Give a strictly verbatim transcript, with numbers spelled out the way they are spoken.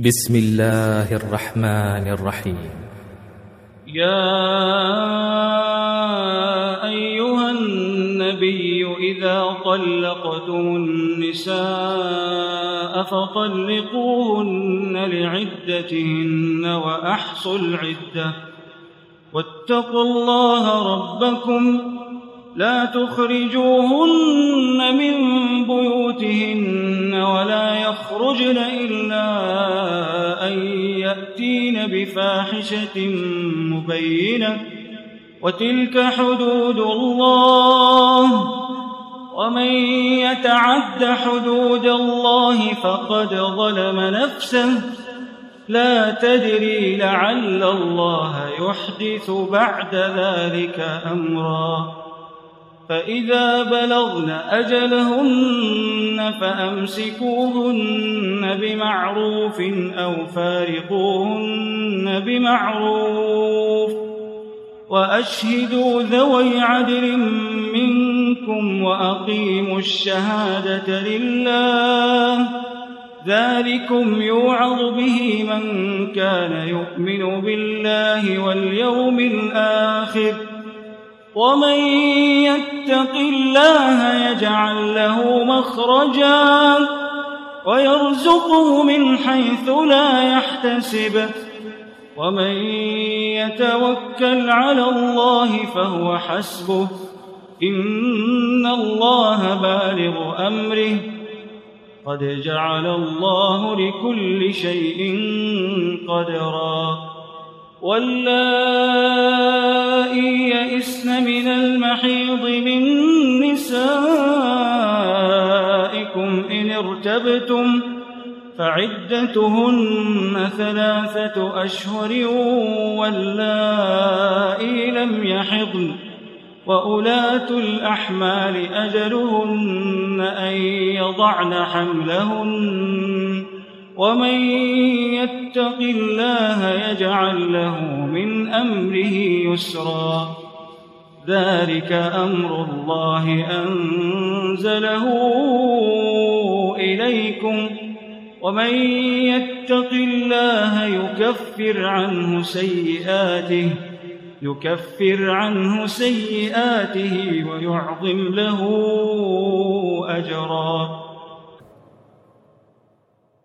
بسم الله الرحمن الرحيم. يا أيها النبي إذا طلقتم النساء فطلقوهن لعدتهن وأحصوا العدة واتقوا الله ربكم لا تخرجوهن من بيوتهن ولا يخرجن إلا أن يأتين بفاحشة مبينة وتلك حدود الله ومن يتعد حدود الله فقد ظلم نفسه لا تدري لعل الله يحدث بعد ذلك أمرا فإذا بلغن أجلهن فأمسكوهن بمعروف أو فارقوهن بمعروف وأشهدوا ذوي عدل منكم وأقيموا الشهادة لله ذلكم يوعظ به من كان يؤمن بالله واليوم الآخر ومن يتق الله يجعل له مخرجا ويرزقه من حيث لا يحتسب ومن يتوكل على الله فهو حسبه إن الله بالغ أمره قد جعل الله لكل شيء قدرا واللائي يئسن من المحيض من نسائكم إن ارتبتم فعدتهن ثلاثة أشهر واللائي لم يحضن وأولاة الأحمال أجلهن أن يضعن حملهن ومن يتق الله يجعل له من أمره يسرا ذلك أمر الله أنزله إليكم ومن يتق الله يكفر عنه سيئاته يكفر عنه سيئاته ويعظم له أجرا